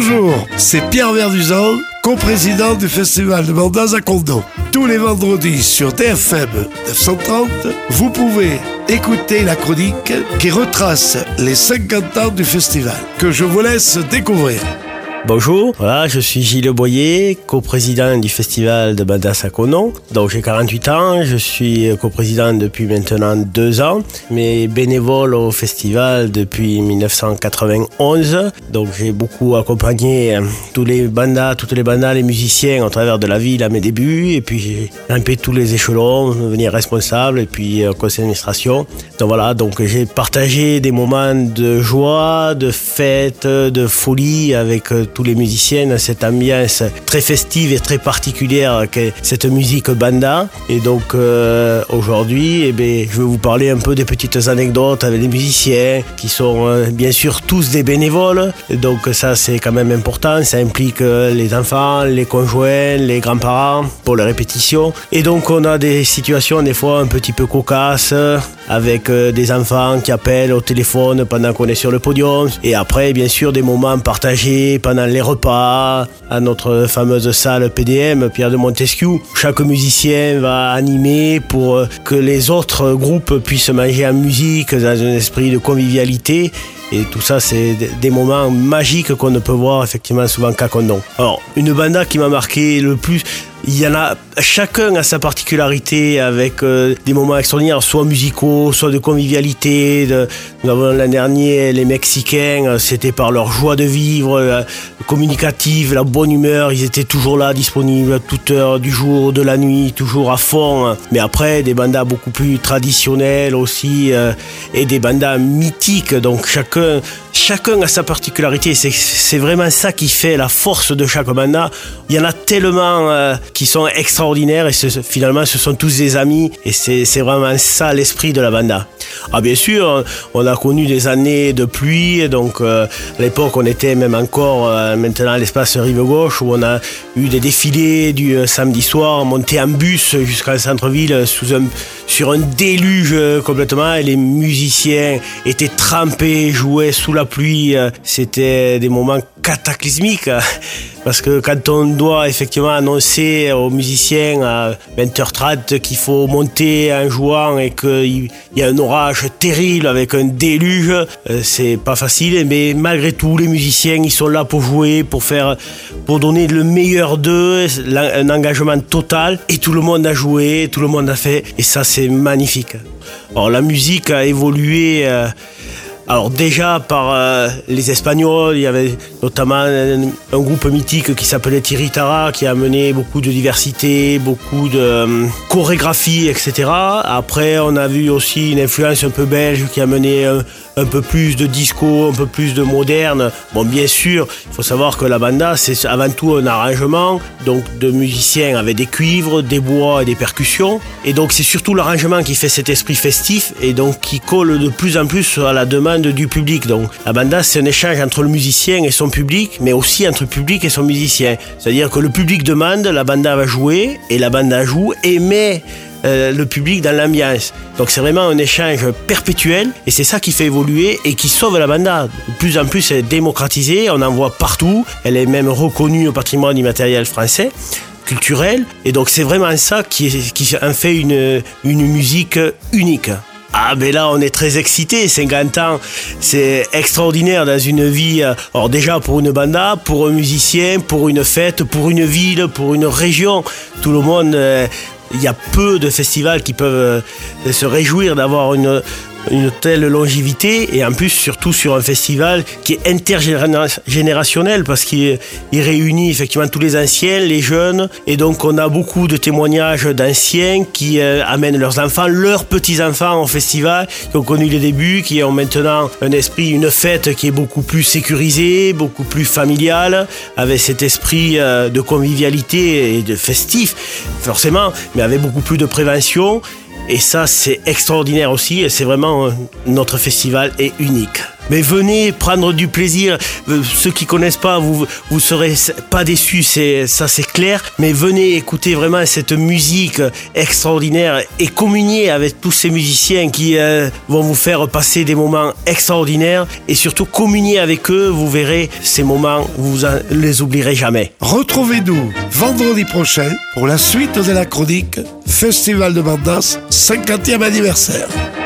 Bonjour, c'est Pierre Verduzan, coprésident du festival de Bandas à Condom. Tous les vendredis sur DFM 930, vous pouvez écouter la chronique qui retrace les 50 ans du festival, que je vous laisse découvrir. Bonjour, voilà, je suis Gilles Boyer, coprésident du festival de Bandas à Condom. Donc j'ai 48 ans, je suis coprésident depuis maintenant 2 ans, mais bénévole au festival depuis 1991. Donc j'ai beaucoup accompagné toutes les bandas, les musiciens au travers de la ville à mes débuts, et puis j'ai grimpé tous les échelons, devenir responsable et puis conseil d'administration. Donc voilà, donc j'ai partagé des moments de joie, de fête, de folie avec tous les musiciens dans cette ambiance très festive et très particulière qu'est cette musique banda. Et donc aujourd'hui, je vais vous parler un peu des petites anecdotes avec les musiciens qui sont bien sûr tous des bénévoles. Et donc ça c'est quand même important, ça implique les enfants, les conjoints, les grands-parents pour les répétitions. Et donc on a des situations des fois un petit peu cocasses avec des enfants qui appellent au téléphone pendant qu'on est sur le podium. Et après bien sûr des moments partagés pendant les repas à notre fameuse salle PDM, Pierre de Montesquieu. Chaque musicien va animer pour que les autres groupes puissent manger en musique dans un esprit de convivialité. Et tout ça, c'est des moments magiques qu'on ne peut voir effectivement souvent qu'à Condom. Alors, une banda qui m'a marqué le plus, il y en a, chacun a sa particularité avec des moments extraordinaires, soit musicaux, soit de convivialité. Nous avons l'an dernier les Mexicains, c'était par leur joie de vivre, communicative, la bonne humeur, ils étaient toujours là, disponibles à toute heure du jour, de la nuit, toujours à fond. Mais après, des bandas beaucoup plus traditionnelles aussi, et des bandas mythiques, donc chacun a sa particularité. C'est vraiment ça qui fait la force de chaque banda. Il y en a tellement qui sont extraordinaires et finalement ce sont tous des amis et c'est vraiment ça l'esprit de la banda. Ah bien sûr, on a connu des années de pluie, donc à l'époque on était même encore maintenant à l'espace Rive Gauche où on a eu des défilés du samedi soir, monté en bus jusqu'au centre-ville sur un déluge complètement, et les musiciens étaient trempés, jouaient sous la pluie. C'était des moments cataclysmiques parce que quand on doit effectivement annoncer aux musiciens à 20h30 qu'il faut monter en jouant et qu'il y a un orage terrible avec un déluge, c'est pas facile, mais malgré tout les musiciens ils sont là pour jouer, pour donner le meilleur d'eux, un engagement total, et tout le monde a joué, tout le monde a fait, et ça c'est magnifique. Alors la musique a évolué alors déjà par les Espagnols, il y avait notamment un groupe mythique qui s'appelait Tiritara qui a amené beaucoup de diversité, beaucoup de chorégraphie, etc. Après on a vu aussi une influence un peu belge qui a amené un peu plus de disco, un peu plus de moderne. Bon bien sûr, il faut savoir que la banda c'est avant tout un arrangement, donc de musiciens avec des cuivres, des bois et des percussions. Et donc c'est surtout l'arrangement qui fait cet esprit festif et donc qui colle de plus en plus à la demande du public. Donc la banda c'est un échange entre le musicien et son public, mais aussi entre le public et son musicien. C'est-à-dire que le public demande, la banda va jouer et la banda joue et met le public dans l'ambiance. Donc c'est vraiment un échange perpétuel et c'est ça qui fait évoluer et qui sauve la banda. De plus en plus elle est démocratisée, on en voit partout, elle est même reconnue au patrimoine immatériel français, culturel, et donc c'est vraiment ça qui en fait une musique unique. Ah ben là on est très excités, 50 ans c'est extraordinaire dans une vie, alors déjà pour une banda, pour un musicien, pour une fête, pour une ville, pour une région, tout le monde, il y a peu de festivals qui peuvent se réjouir d'avoir une telle longévité, et en plus surtout sur un festival qui est intergénérationnel parce qu'il réunit effectivement tous les anciens, les jeunes, et donc on a beaucoup de témoignages d'anciens qui amènent leurs enfants, leurs petits-enfants au festival, qui ont connu les débuts, qui ont maintenant un esprit, une fête qui est beaucoup plus sécurisée, beaucoup plus familiale, avec cet esprit de convivialité et de festif forcément, mais avec beaucoup plus de prévention. Et ça, c'est extraordinaire aussi, et c'est vraiment, notre festival est unique. Mais venez prendre du plaisir. Ceux qui connaissent pas, vous serez pas déçus, ça c'est clair. Mais venez écouter vraiment cette musique extraordinaire et communier avec tous ces musiciens qui vont vous faire passer des moments extraordinaires et surtout communier avec eux. Vous verrez ces moments, vous ne les oublierez jamais. Retrouvez-nous vendredi prochain pour la suite de la chronique Festival de Mandas 50e anniversaire.